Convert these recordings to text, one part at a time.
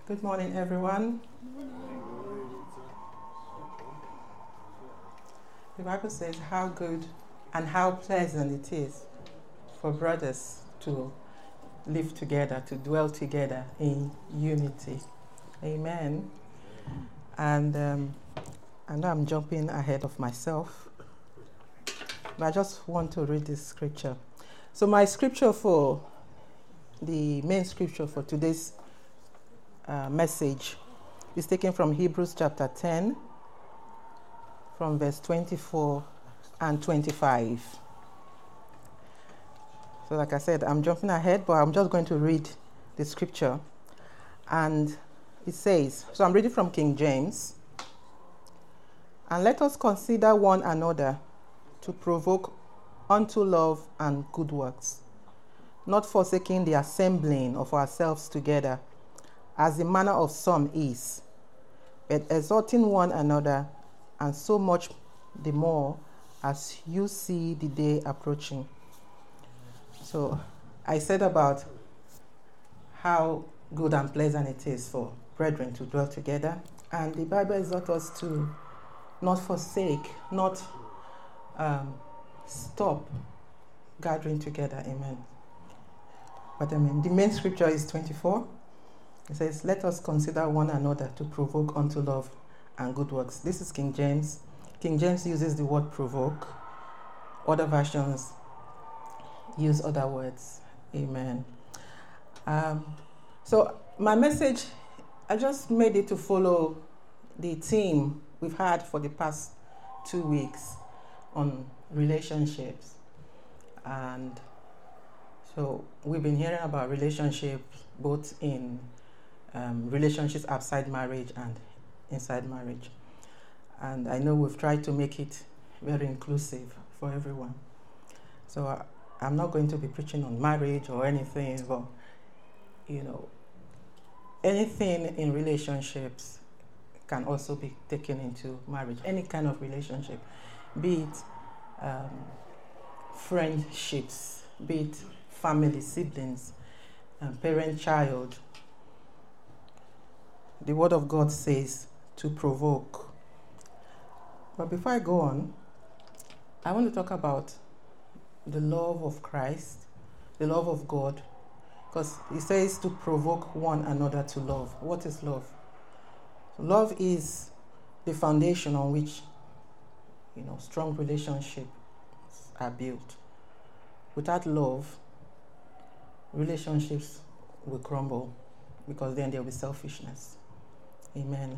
Good morning, everyone. The Bible says how good and how pleasant it is for brothers to live together, to dwell together in unity. Amen. And I know I'm jumping ahead of myself, but I just want to read this scripture. So my scripture for the main scripture for today's message is taken from Hebrews chapter 10, from verse 24 and 25. So like I said, I'm jumping ahead, but I'm just going to read the scripture. And it says, so I'm reading from King James. And let us consider one another to provoke unto love and good works, not forsaking the assembling of ourselves together, as the manner of some is, but exhorting one another, and so much the more as you see the day approaching. So I said about how good and pleasant it is for brethren to dwell together, and the Bible exhorts us to not forsake, not stop gathering together. Amen. But the main scripture is 24. It says, let us consider one another to provoke unto love and good works. This is King James. King James uses the word provoke. Other versions use other words. Amen. So my message, I just made it to follow the theme we've had for the past 2 weeks on relationships. And so we've been hearing about relationships both in relationships outside marriage and inside marriage. And I know we've tried to make it very inclusive for everyone. So I'm not going to be preaching on marriage or anything, but anything in relationships can also be taken into marriage. Any kind of relationship, be it friendships, be it family, siblings, parent-child. The Word of God says to provoke. But before I go on, I want to talk about the love of Christ, the love of God, because He says to provoke one another to love. What is love? Love is the foundation on which strong relationships are built. Without love, relationships will crumble, because then there will be selfishness. Amen.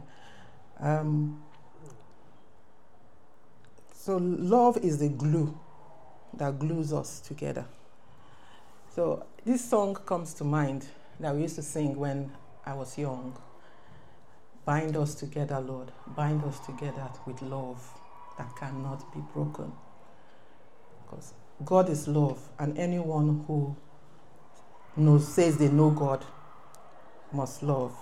So love is the glue that glues us together. So this song comes to mind that we used to sing when I was young. Bind us together, Lord. Bind us together with love that cannot be broken. Because God is love, and anyone who says they know God must love.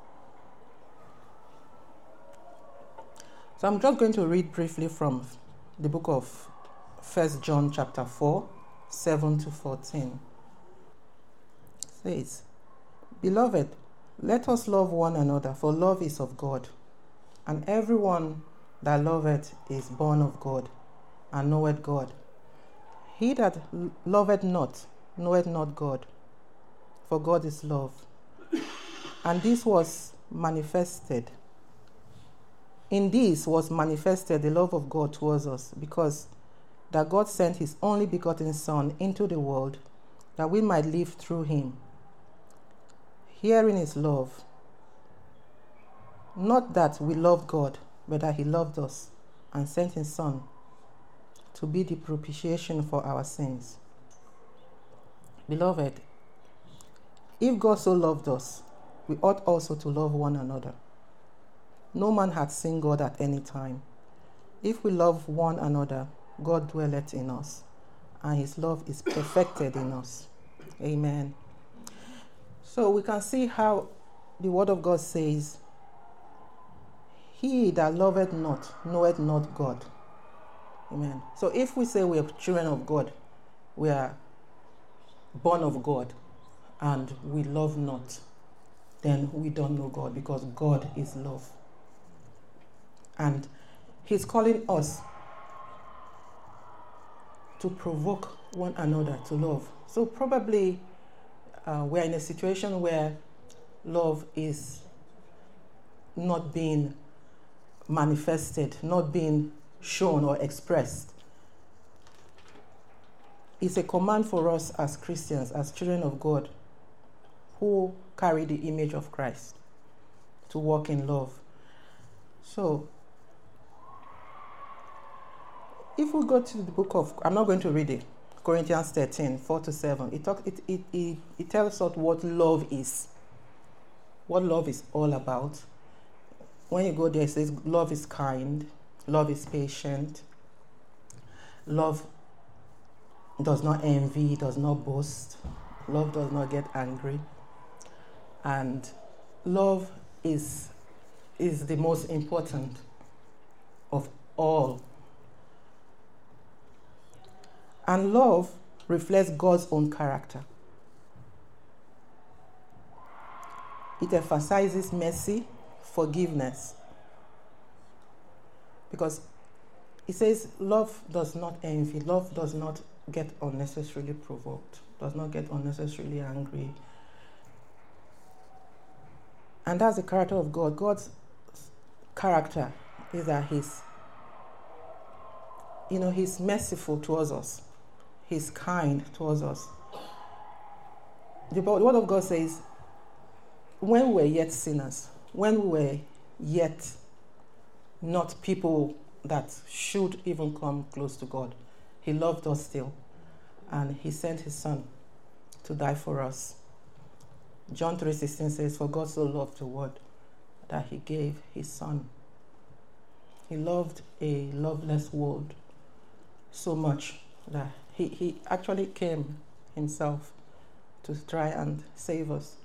So I'm just going to read briefly from the book of 1 John chapter 4, 7 to 14. It says, Beloved, let us love one another, for love is of God. And everyone that loveth is born of God, and knoweth God. He that loveth not knoweth not God, for God is love. And this was manifested. In this was manifested the love of God towards us, because that God sent His only begotten Son into the world, that we might live through Him. Herein is love. Not that we loved God, but that He loved us and sent His Son to be the propitiation for our sins. Beloved, if God so loved us, we ought also to love one another. No man hath seen God at any time. If we love one another, God dwelleth in us, and His love is perfected in us. Amen. So we can see how the Word of God says, He that loveth not knoweth not God. Amen. So if we say we are children of God, we are born of God, and we love not, then we don't know God, because God is love. And he's calling us to provoke one another to love. So probably we're in a situation where love is not being manifested, not being shown or expressed. It's a command for us as Christians, as children of God, who carry the image of Christ, to walk in love. So, if we go to the book of, I'm not going to read it, Corinthians 13, 4-7, it tells us what love is, what love is all about. When you go there, it says love is kind, love is patient, love does not envy, does not boast, love does not get angry, and love is the most important of all. And love reflects God's own character. It emphasizes mercy, forgiveness. Because it says love does not envy, love does not get unnecessarily provoked, does not get unnecessarily angry. And that's the character of God. God's character is that he's merciful towards us. He's kind towards us. The word of God says, when we were yet sinners, when we were yet not people that should even come close to God, he loved us still. And he sent his son to die for us. John 3:16 says, for God so loved the world that he gave his son. He loved a loveless world so much that he actually came himself to try and save us.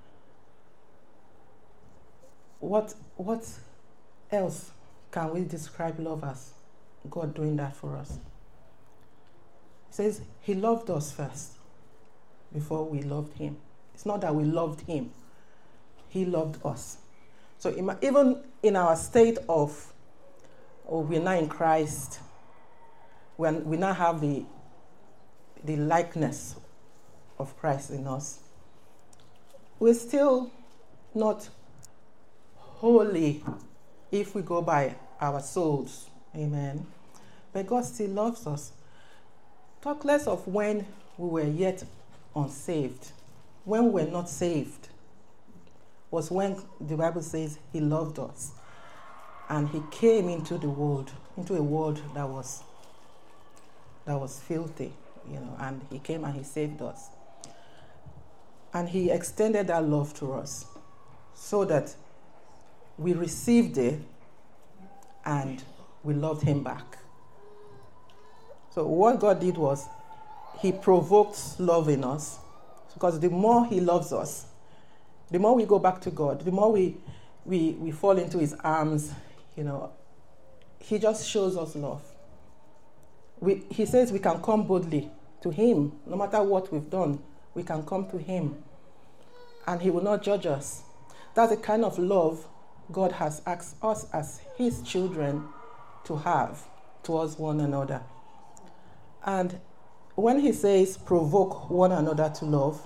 What else can we describe love as? God doing that for us. It says he loved us first before we loved him. It's not that we loved him. He loved us. So even in our state of, we're now in Christ, when we now have the likeness of Christ in us, we're still not holy if we go by our souls. Amen. But God still loves us. Talk less of when we were yet unsaved. When we were not saved was when the Bible says he loved us. And he came into the world, into a world that was filthy, and he came and he saved us. And he extended that love to us so that we received it and we loved him back. So what God did was he provoked love in us, because the more he loves us, the more we go back to God, the more we fall into his arms, he just shows us love. He says we can come boldly to him. No matter what we've done, we can come to him and he will not judge us. That's the kind of love God has asked us as his children to have towards one another. And when he says provoke one another to love,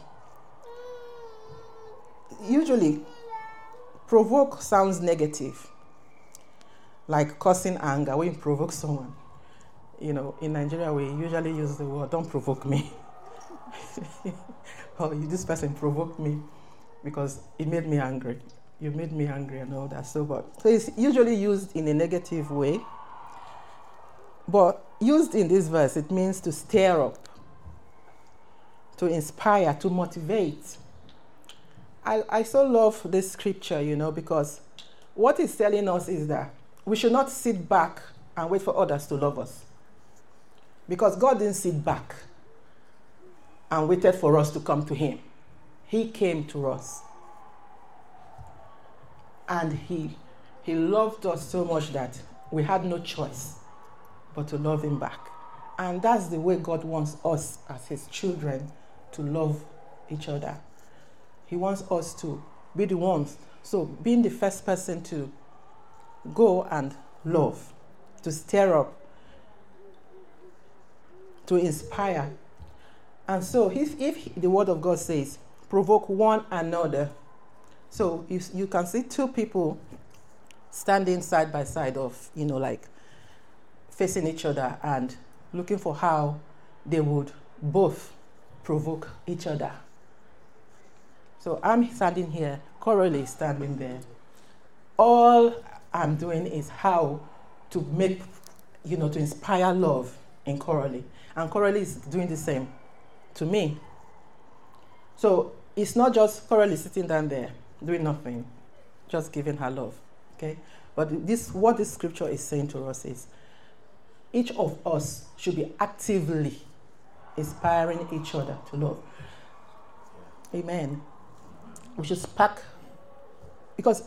usually provoke sounds negative, like causing anger when you provoke someone. In Nigeria, we usually use the word, don't provoke me. Or this person provoked me because it made me angry. You made me angry and all that. So it's usually used in a negative way. But used in this verse, it means to stir up, to inspire, to motivate. I so love this scripture, because what it's telling us is that we should not sit back and wait for others to love us. Because God didn't sit back and waited for us to come to him. He came to us. And he loved us so much that we had no choice but to love him back. And that's the way God wants us as his children to love each other. He wants us to be the ones. So being the first person to go and love, to stir up, to inspire. And so if the word of God says, provoke one another, so you can see two people standing side by side of, like facing each other and looking for how they would both provoke each other. So I'm standing here, Coralie is standing there. All I'm doing is how to make, to inspire love in Coralie. And Coralie is doing the same to me. So it's not just Coralie sitting down there doing nothing, just giving her love. Okay? But what this scripture is saying to us is each of us should be actively inspiring each other to love. Amen. We should spark, because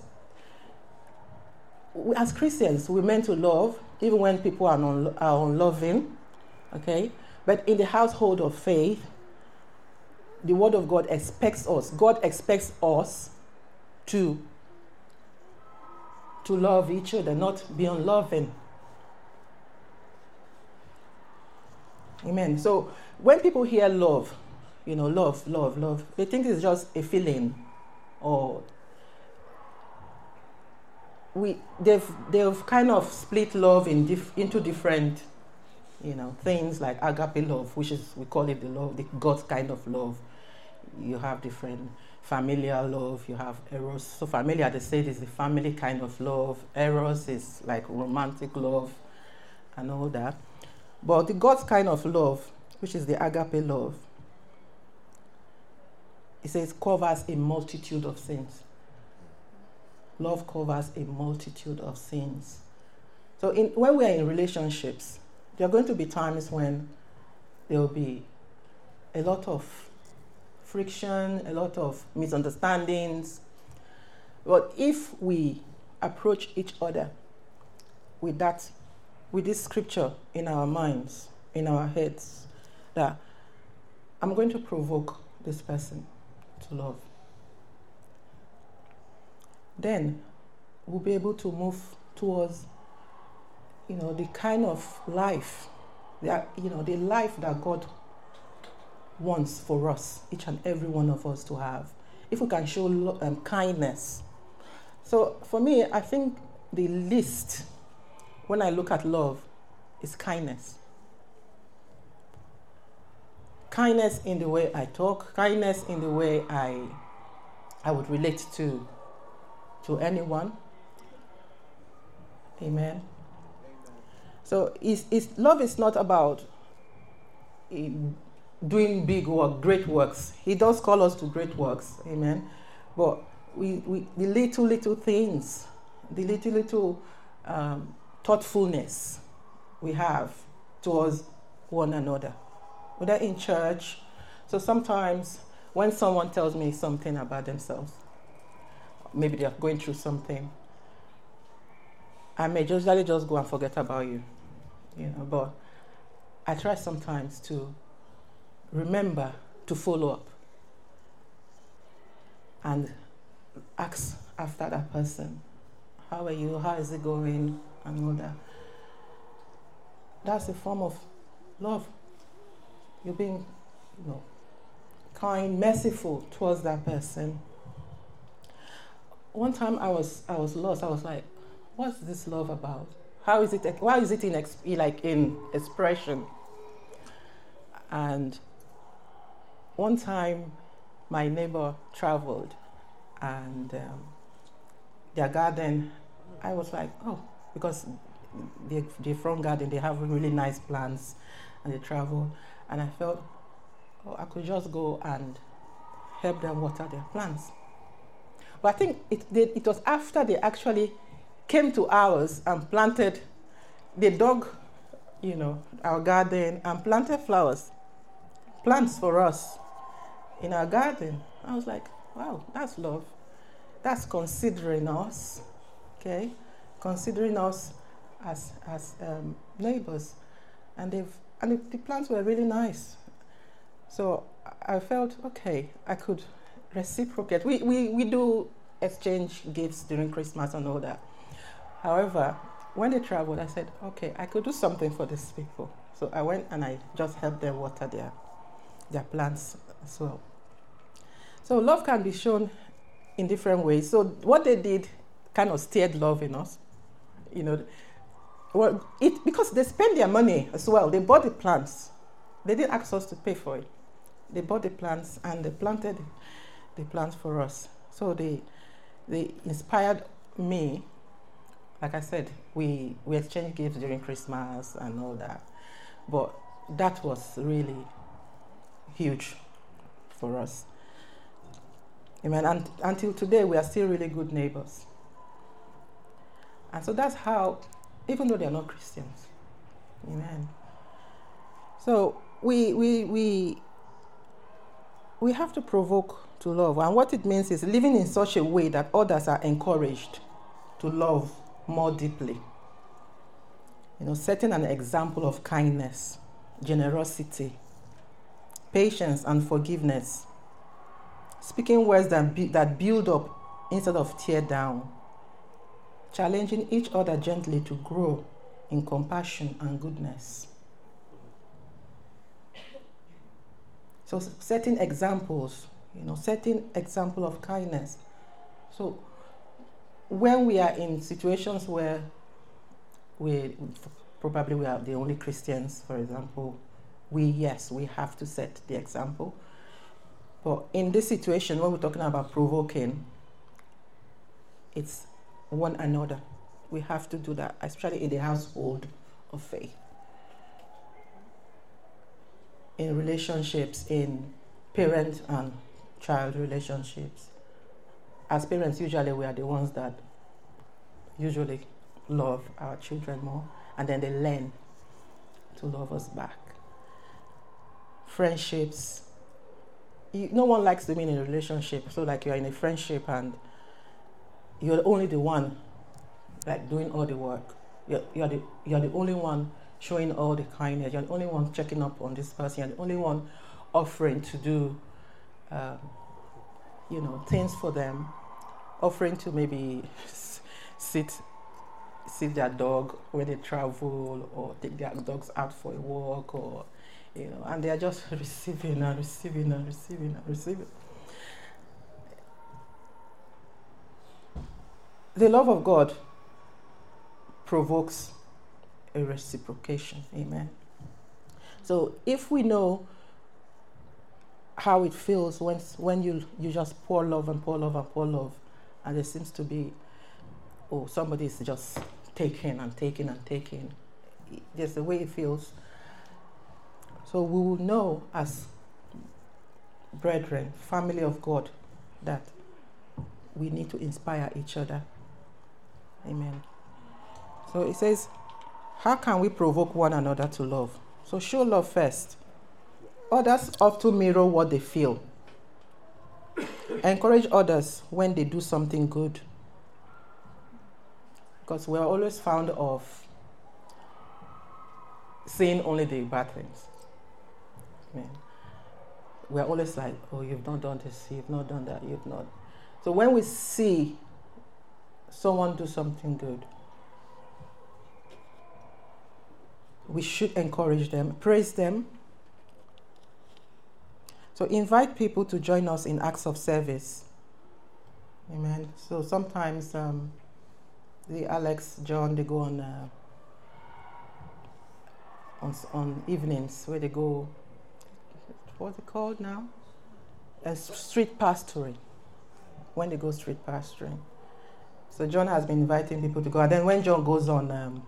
as Christians, we're meant to love, even when people are unloving, okay? But in the household of faith, the word of God expects us to love each other, not be unloving. Amen. So when people hear love, love, they think it's just a feeling, or they've kind of split love into different, things like agape love, which is, we call it the God kind of love. You have different familial love, you have eros. So familiar, they say, is the family kind of love. Eros is like romantic love and all that. But the God's kind of love, which is the agape love, it says covers a multitude of sins. Love covers a multitude of sins. So when we are in relationships, there are going to be times when there will be a lot of friction, a lot of misunderstandings. But if we approach each other with this scripture in our minds, in our heads, that I'm going to provoke this person to love, then we'll be able to move towards, the kind of life that, the life that God wants for us, each and every one of us to have, if we can show kindness. So for me, I think the least, when I look at love, is kindness. Kindness in the way I talk, kindness in the way I would relate to anyone. Amen. So love is not about doing big work, great works. He does call us to great works. Amen. But the little things, the little thoughtfulness we have towards one another, whether in church. So sometimes when someone tells me something about themselves, maybe they're going through something, I may just go and forget about you, but I try sometimes to remember to follow up and ask after that person. How are you? How is it going? And all that. That's a form of love. You're being, kind, merciful towards that person. One time I was lost. I was like, what's this love about? Why is it in expression? And one time my neighbor traveled, and their garden, I was like, oh, because the front garden, they have really nice plants, and they travel, and I felt, oh, I could just go and help them water their plants. But I think it was after they actually came to ours and planted, they dug, our garden and planted plants for us in our garden. I was like, wow, that's love. That's considering us, okay? Considering us as neighbors. And the plants were really nice. So I felt, okay, I could reciprocate. We do exchange gifts during Christmas and all that. However, when they traveled, I said, okay, I could do something for these people. So I went and I just helped them water their plants as well. So love can be shown in different ways. So what they did kind of stirred love in us. Well, because they spent their money as well. They bought the plants. They didn't ask us to pay for it. They bought the plants and they planted the plants for us. So they inspired me. Like I said, we exchanged gifts during Christmas and all that. But that was really huge for us. Amen. And until today, we are still really good neighbors. And so that's how, even though they are not Christians, amen. So we have to provoke to love. And what it means is living in such a way that others are encouraged to love more deeply. Setting an example of kindness, generosity, patience, and forgiveness. Speaking words that build up instead of tear down. Challenging each other gently to grow in compassion and goodness. So setting examples, setting example of kindness. So when we are in situations where we are the only Christians, for example, we have to set the example. But in this situation, when we're talking about provoking, it's one another. We have to do that, especially in the household of faith. In relationships, in parent and child relationships. As parents, usually we are the ones that usually love our children more, and then they learn to love us back. Friendships. No one likes to be in a relationship. So like you're in a friendship and you're only the one like doing all the work. You're the only one showing all the kindness. You're the only one checking up on this person. You're the only one offering to do things for them. Offering to maybe sit their dog when they travel, or take their dogs out for a walk, or and they are just receiving and receiving and receiving and receiving. The love of God provokes a reciprocation. Amen. So if we know how it feels when you just pour love and pour love and pour love, and there seems to be, somebody is just taking and taking and taking. Just the way it feels. So we will know as brethren, family of God, that we need to inspire each other. Amen. So it says, how can we provoke one another to love? So show love first. Others often mirror what they feel. Encourage others when they do something good. Because we are always fond of seeing only the bad things. Amen. We are always like, you've not done this, you've not done that, you've not. So when we see someone do something good, we should encourage them, praise them. So invite people to join us in acts of service. Amen. So sometimes the Alex, John, they go on evenings where they go, what's it called now? Street pastoring. When they go street pastoring. So John has been inviting people to go. And then when John goes on,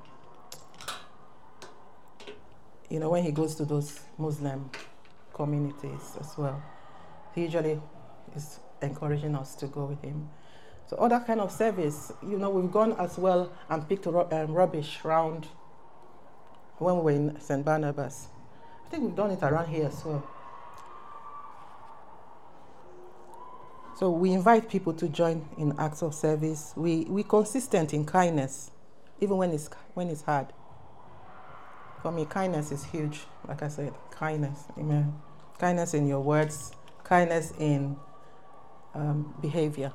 when he goes to those Muslim communities as well, he usually is encouraging us to go with him. So other kind of service, we've gone as well and picked rubbish around when we were in St. Barnabas. I think we've done it around here as well. So we invite people to join in acts of service. We consistent in kindness, even when it's hard. For me, kindness is huge. Like I said, kindness. Amen. Kindness in your words, kindness in behavior.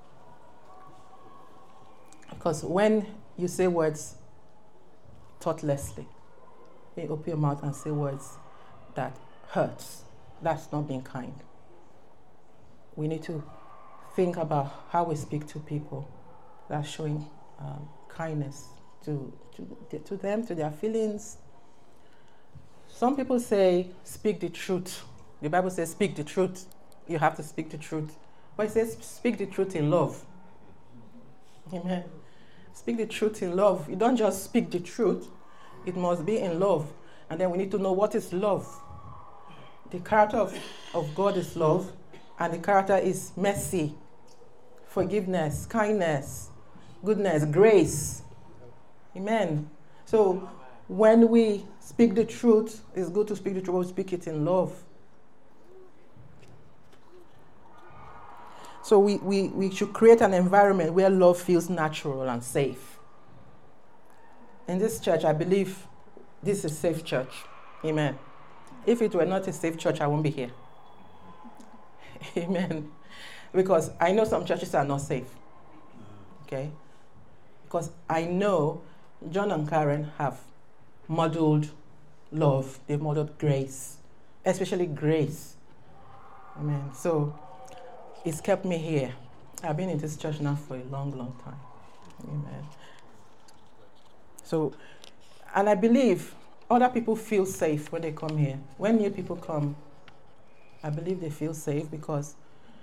Because when you say words thoughtlessly, you open your mouth and say words that hurts, that's not being kind. We need to think about how we speak to people. That's showing kindness to them, to their feelings. Some people say, speak the truth. The Bible says, speak the truth. You have to speak the truth. But it says, speak the truth in love. Amen. Speak the truth in love. You don't just speak the truth. It must be in love. And then we need to know what is love. The character of God is love. And the character is mercy, forgiveness, kindness, goodness, grace. Amen. So when we speak the truth, it's good to speak the truth, but speak it in love. So we should create an environment where love feels natural and safe. In this church, I believe this is a safe church. Amen. If it were not a safe church, I won't be here. Amen. Because I know some churches are not safe. Okay? Because I know John and Karen have modeled love. They've modeled grace. Especially grace. Amen. So it's kept me here. I've been in this church now for a long, long time. Amen. So, and I believe other people feel safe when they come here. When new people come, I believe they feel safe because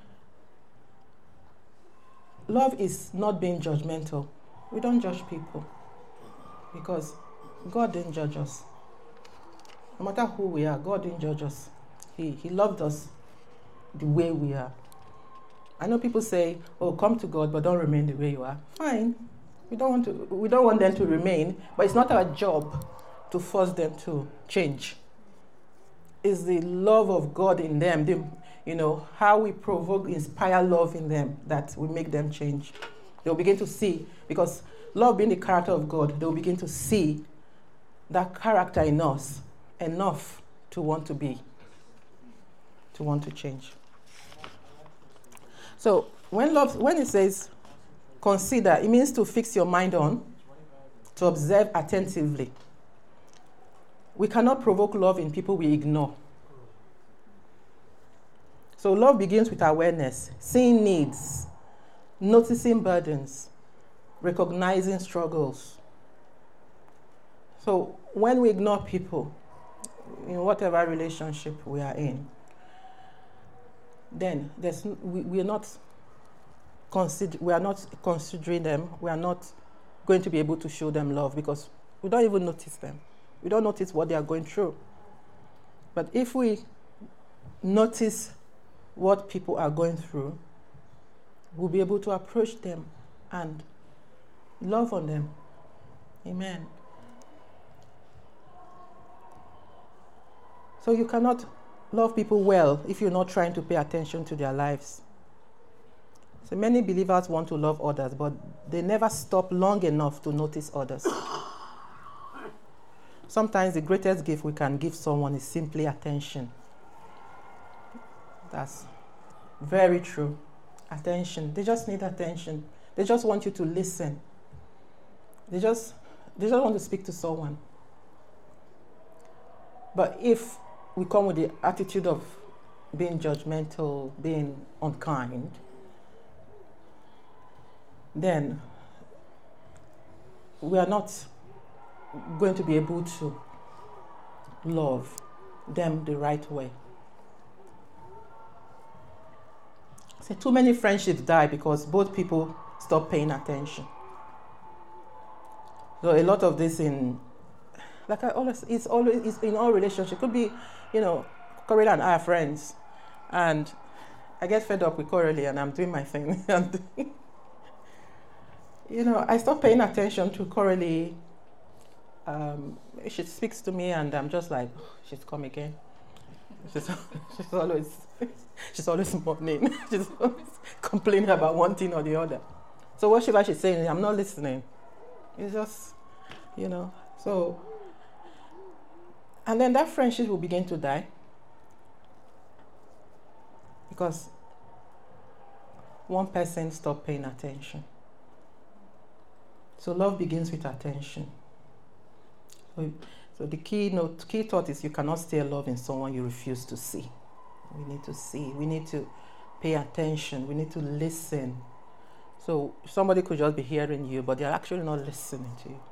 love is not being judgmental. We don't judge people because God didn't judge us. No matter who we are, God didn't judge us. He loved us the way we are. I know people say, oh, come to God, but don't remain the way you are. Fine. We don't want them to remain, but it's not our job to force them to change. It's the love of God in them, how we provoke, inspire love in them that will make them change. They'll begin to see, because love being the character of God, they'll begin to see that character in us enough to want to change. So when it says consider, it means to fix your mind on, to observe attentively. We cannot provoke love in people we ignore. So love begins with awareness, seeing needs, noticing burdens, recognizing struggles. So when we ignore people, in whatever relationship we are in, then we are not considering them. We are not going to be able to show them love because we don't even notice them. We don't notice what they are going through. But if we notice what people are going through, we'll be able to approach them and love on them. Amen. So you cannot love people well if you're not trying to pay attention to their lives. So many believers want to love others, but they never stop long enough to notice others. Sometimes the greatest gift we can give someone is simply attention. That's very true. Attention. They just need attention. They just want you to listen. They just want to speak to someone. But if we come with the attitude of being judgmental, being unkind, then we are not going to be able to love them the right way. So too many friendships die because both people stop paying attention. So a lot of this it's in all relationships. It could be, Coralie and I are friends, and I get fed up with Coralie and I'm doing my thing. I stop paying attention to Coralie. She speaks to me and I'm just like, oh, she's come again. She's always mourning. She's always complaining about one thing or the other. So whatever she's saying, I'm not listening. It's just, so, and then that friendship will begin to die because one person stops paying attention. So love begins with attention. So the key thought is you cannot still love in someone you refuse to see. We need to see. We need to pay attention. We need to listen. So somebody could just be hearing you, but they're actually not listening to you.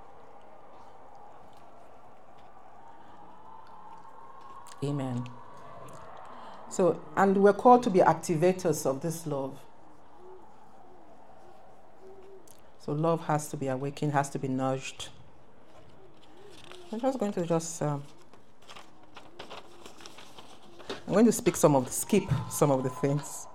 Amen. So, and we're called to be activators of this love. So love has to be awakened, has to be nudged. I'm just going to I'm going to skip some of the things.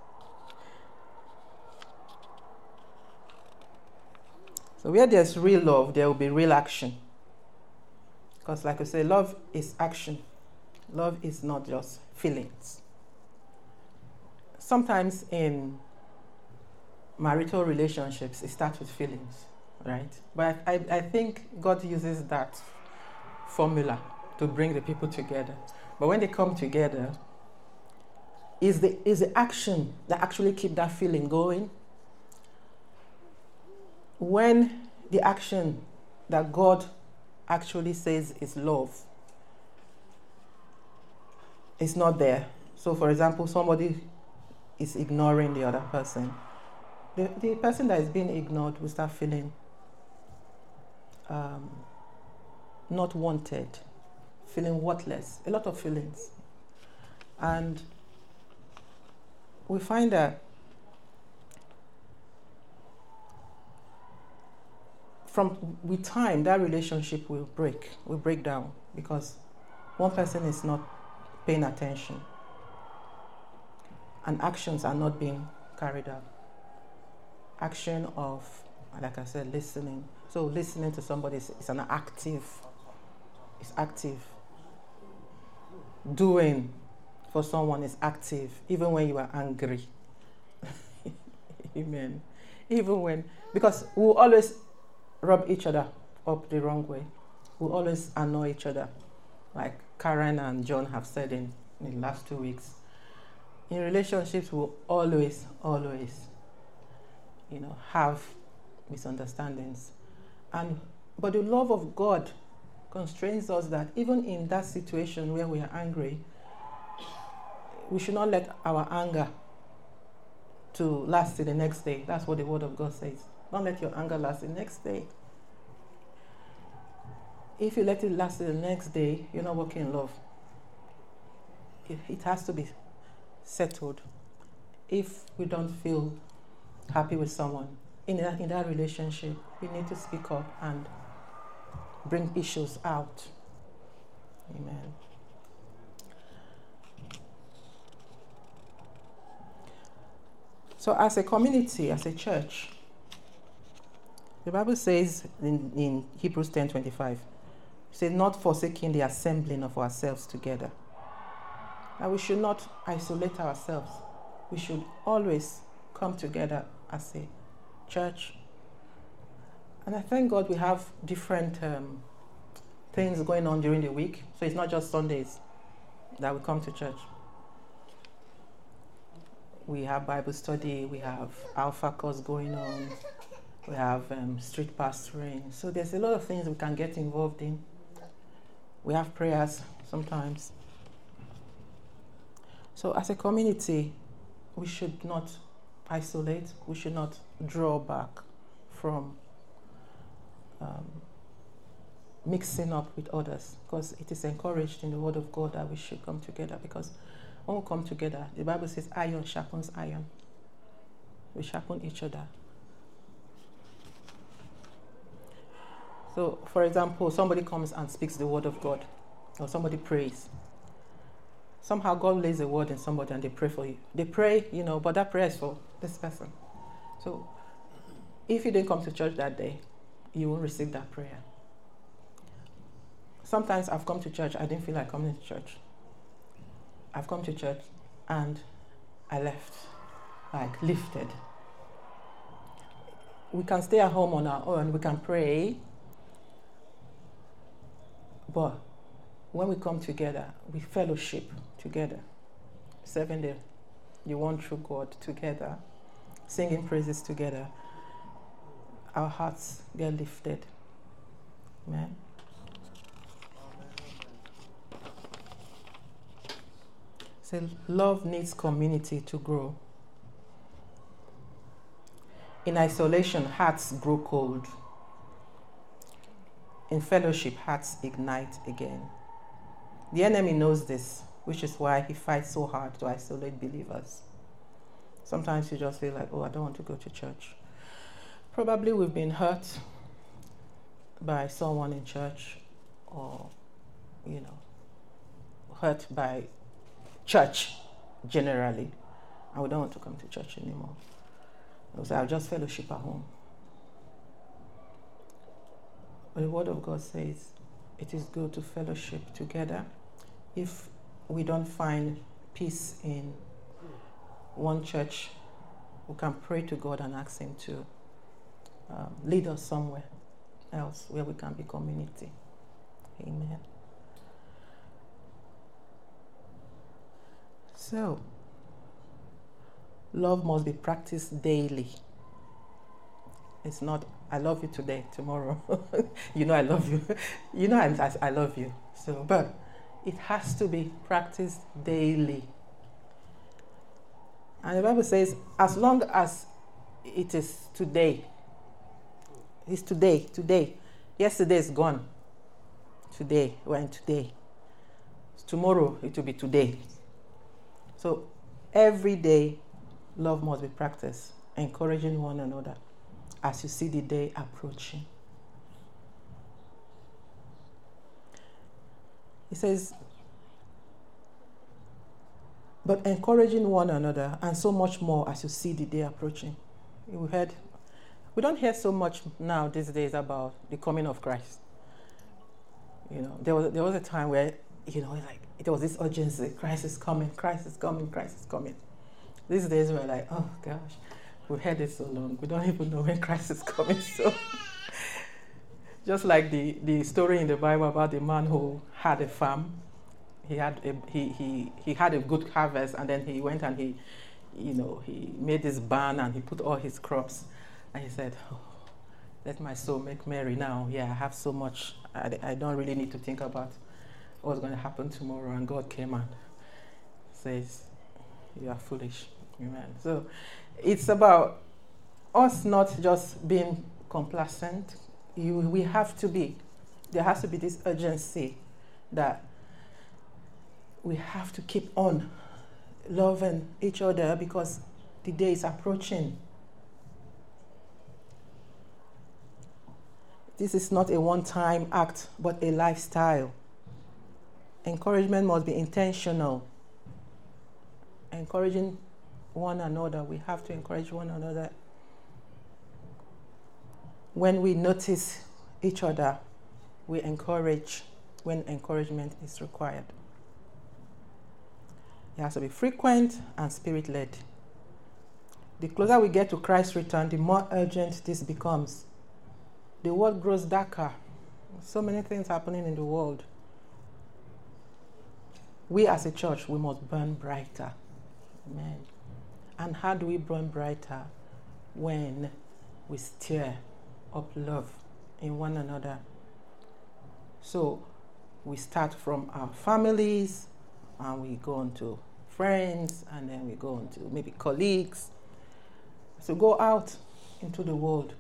So where there's real love, there will be real action. Because like I say, love is action. Love is not just feelings. Sometimes in marital relationships, it starts with feelings, right? But I think God uses that formula to bring the people together. But when they come together, is the action that actually keep that feeling going. When the action that God actually says is love is not there. So for example, somebody is ignoring the other person. The person that is being ignored will start feeling not wanted, feeling worthless, a lot of feelings. And we find that with time, that relationship will break down because one person is not paying attention and actions are not being carried out. Action of, like I said, listening. So listening to somebody is an active. It's active. Doing for someone is active, even when you are angry. Amen. Because we'll always rub each other up the wrong way. We'll always annoy each other, like Karen and John have said in the last 2 weeks. In relationships, we'll always, have misunderstandings. But the love of God constrains us that even in that situation where we are angry, we should not let our anger to last till the next day. That's what the Word of God says. Don't let your anger last the next day. If you let it last till the next day, you're not walking in love. It has to be settled. If we don't feel happy with someone in that relationship, we need to speak up and bring issues out. Amen. So as a community, as a church, the Bible says in Hebrews 10:25, it says, not forsaking the assembling of ourselves together. And we should not isolate ourselves. We should always come together as a church. And I thank God we have different things going on during the week. So it's not just Sundays that we come to church. We have Bible study, we have Alpha course going on, we have street pastoring. So there's a lot of things we can get involved in. We have prayers sometimes. So as a community, we should not isolate, we should not draw back from mixing up with others, because it is encouraged in the Word of God that we should come together, because when we come together, the Bible says iron sharpens iron. We sharpen each other. So, for example, somebody comes and speaks the Word of God, or somebody prays. Somehow God lays a word in somebody and they pray for you. They pray, but that prayer is for this person. So, if you didn't come to church that day, you won't receive that prayer. Sometimes I've come to church, I didn't feel like coming to church. I've come to church and I left, like lifted. We can stay at home on our own, we can pray, but when we come together, we fellowship together, serving the one true God together, singing praises together, our hearts get lifted. Amen. So love needs community to grow. In isolation, hearts grow cold. In fellowship, hearts ignite again. The enemy knows this, which is why he fights so hard to isolate believers. Sometimes you just feel like, oh, I don't want to go to church. Probably we've been hurt by someone in church, or, hurt by church generally, and we don't want to come to church anymore. So I'll just fellowship at home. But the Word of God says it is good to fellowship together. If we don't find peace in one church, we can pray to God and ask Him to lead us somewhere else where we can be community. Amen. So, love must be practiced daily. It's not, I love you today, tomorrow. I love you. I love you. So, but it has to be practiced daily. And the Bible says, as long as it is today, it's today. Yesterday is gone. Today, we're in today. Tomorrow, it will be today. So, every day, love must be practiced, encouraging one another as you see the day approaching. It says, but encouraging one another, and so much more as you see the day approaching. We don't hear so much now these days about the coming of Christ. There was a time where, there was this urgency, Christ is coming, Christ is coming, Christ is coming. These days we're like, oh gosh, we've heard it so long, we don't even know when Christ is coming. So, just like the story in the Bible about the man who had a farm, he had a good harvest, and then he went and he made this barn and he put all his crops, and he said, oh, let my soul make merry now. Yeah, I have so much, I don't really need to think about what's going to happen tomorrow. And God came and says, you are foolish. Amen. So it's about us not just being complacent. We have to be. There has to be this urgency that we have to keep on loving each other because the day is approaching. This is not a one-time act, but a lifestyle. Encouragement must be intentional. Encouraging one another. We have to encourage one another. When we notice each other, we encourage when encouragement is required. It has to be frequent and spirit-led. The closer we get to Christ's return, the more urgent this becomes. The world grows darker. So many things happening in the world. We as a church, we must burn brighter. Amen. And how do we burn brighter? When we stir up love in one another. So we start from our families, and we go on to friends, and then we go on to maybe colleagues. So go out into the world.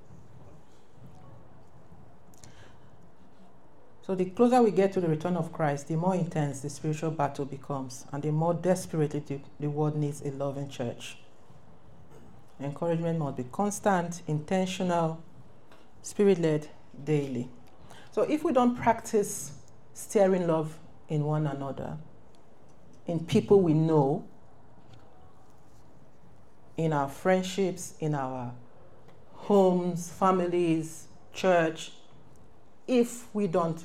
So the closer we get to the return of Christ, the more intense the spiritual battle becomes, and the more desperately the world needs a loving church. Encouragement must be constant, intentional, spirit-led, daily. So if we don't practice stirring love in one another, in people we know, in our friendships, in our homes, families, church, if we don't,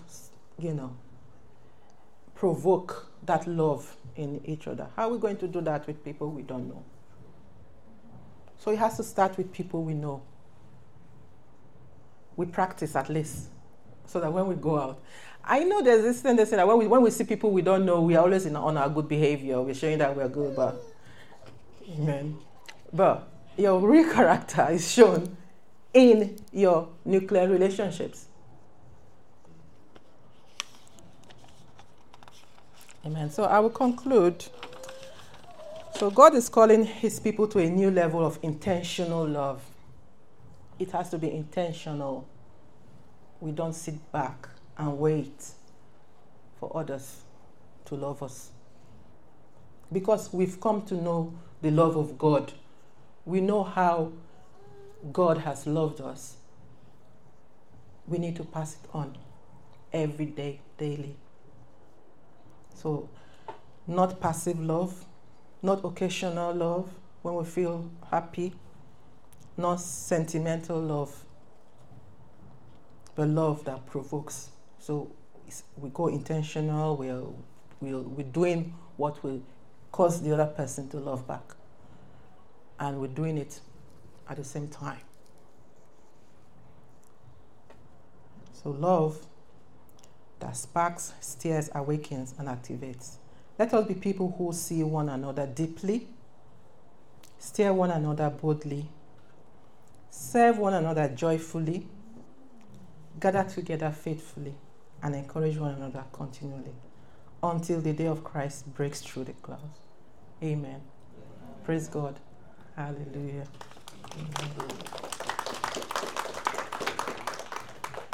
provoke that love in each other, how are we going to do that with people we don't know? So it has to start with people we know. We practice at least, so that when we go out, I know there's this tendency that when we see people we don't know, we are always on our good behavior. We're showing that we're good, but amen. But your real character is shown in your nuclear relationships. Amen. So I will conclude. So God is calling his people to a new level of intentional love. It has to be intentional. We don't sit back and wait for others to love us. Because we've come to know the love of God. We know how God has loved us. We need to pass it on every day, daily. So, not passive love, not occasional love when we feel happy, not sentimental love, but love that provokes. So we go intentional, we're doing what will cause the other person to love back. And we're doing it at the same time. So love that sparks, stirs, awakens, and activates. Let us be people who see one another deeply, steer one another boldly, serve one another joyfully, gather together faithfully, and encourage one another continually until the day of Christ breaks through the clouds. Amen. Praise God. Hallelujah. Amen.